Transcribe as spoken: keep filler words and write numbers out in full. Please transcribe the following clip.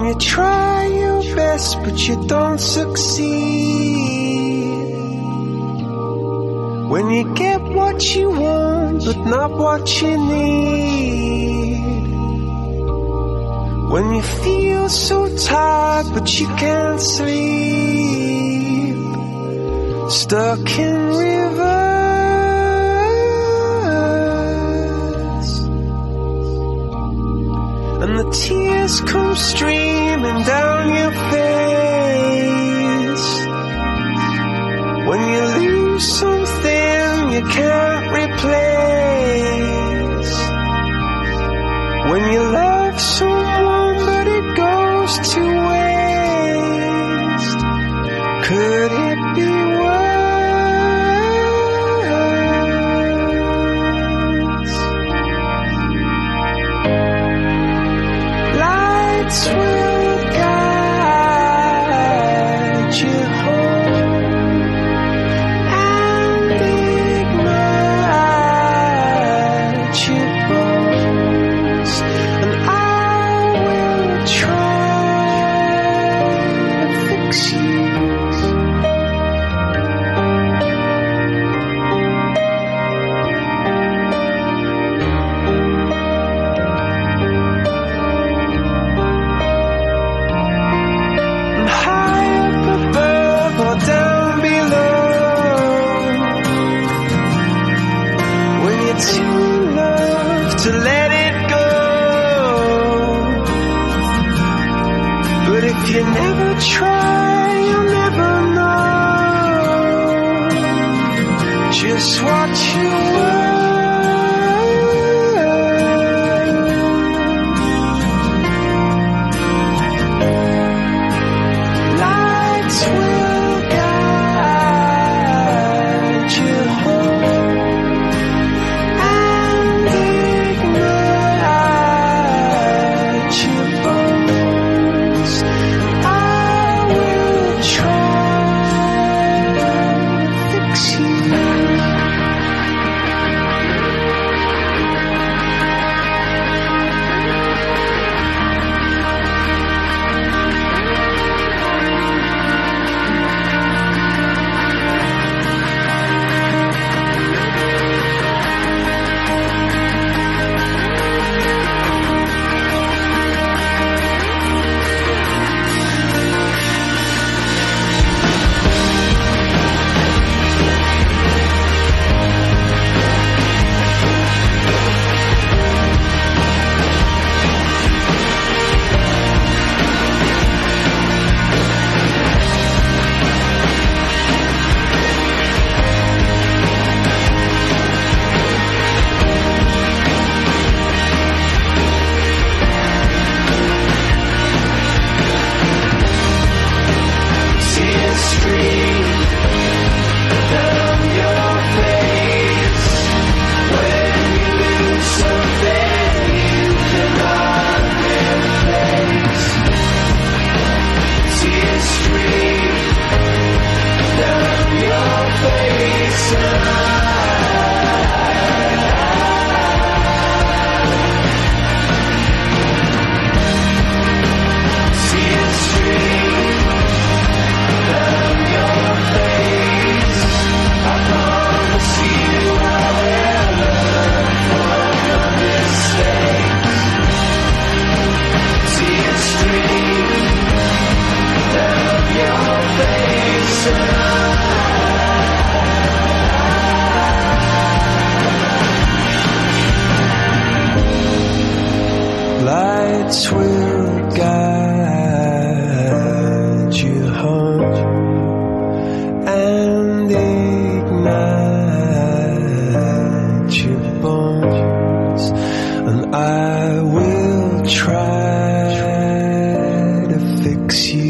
you try your best but you don't succeed, when you get what you want but not what you need, when you feel so tired but you can't sleep, stuck in reverse, and the tears come streaming down your face, when you lose something you can't replace, when you love someone but it goes to waste, could it be worse? Lights will guide you home and ignite your bones, and I will try to fix you. And high up above or down below, when you're too loved to let it go, but if you never try you'll never know just what you were. Lights will guide you home and ignite your bones, and I will try to fix you. Tears stream down your face when you lose something you cannot replace. Tears stream down your face, and tears stream down your face. I promise you I'll learn from your mistakes. Tears stream down your face, and lights will guide you home and ignite your bones, and I will try to fix you.